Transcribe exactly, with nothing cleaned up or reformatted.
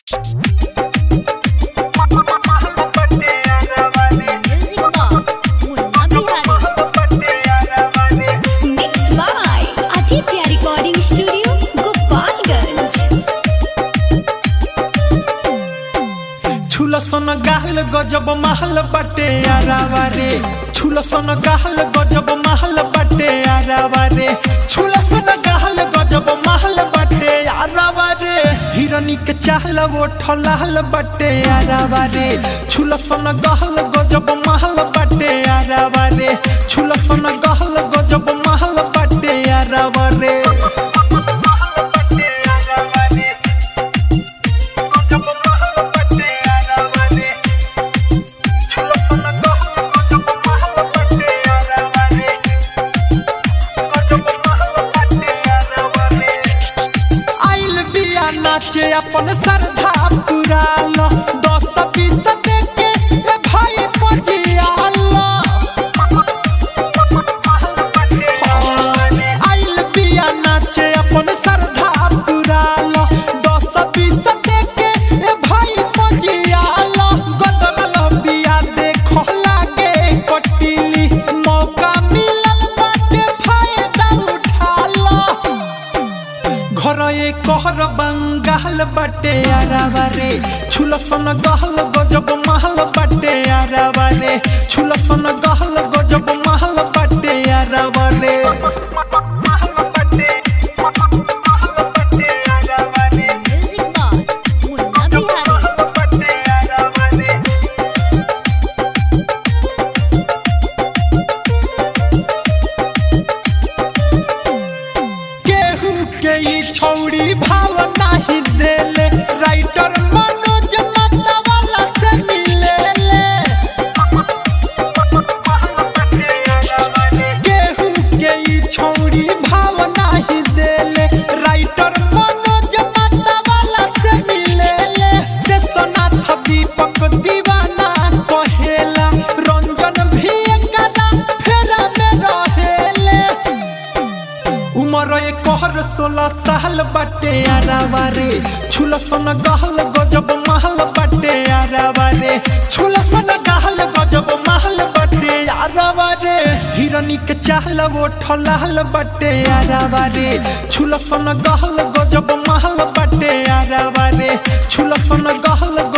छुलसन गाहल गजब महल बटे आरावा रे छुलसन गाहल गजब महल बटे आरावा रे छुलसन गाहल गजब महल बटे आरावा रे हिरनी के चाहल वो ठलाल बटे आरावा रे छुलसन गाहल गजब महल बटे आरावा रे छुलसन गाहल गजब महल बटे आरावा रे नाचे अपन श्रद्धा पुराल दस बीस देके ए भाई पजियाल आइल बिया नाचे अपन श्रद्धा पुराल दस बीस देके ए भाई पजियाल गदरल बिया देखो लागे कटिली मौका मिलल बाटे फायदा उठाल घर एक कहर बंगाल बटे आरावा रे छुलसन गहल गजब महल बटे आरावा रे छुलसन गहल गजब महल बटे आरावा रे छौड़ी भाव नहीं देले राइटर मनोज मतवाला से मिलेले केहू के ई छौड़ी भाव नहीं देले राइटर मनोज मतवाला से मिलेले से सोनाथ दीपक दीवाना कहेला रंजन भी एकदा फेरा में रहेले उमर एक कहर सोलह साल बटे आरावा रे छुलसन गहल गजब महल बटे आरावा रे छुलसन गहल गजब महल बटे आरावा रे हिरनी के चाहल वो ठलाल बटे आरावा रे छुलसन गहल गजब महल बटे आरावा रे छुलसन गहल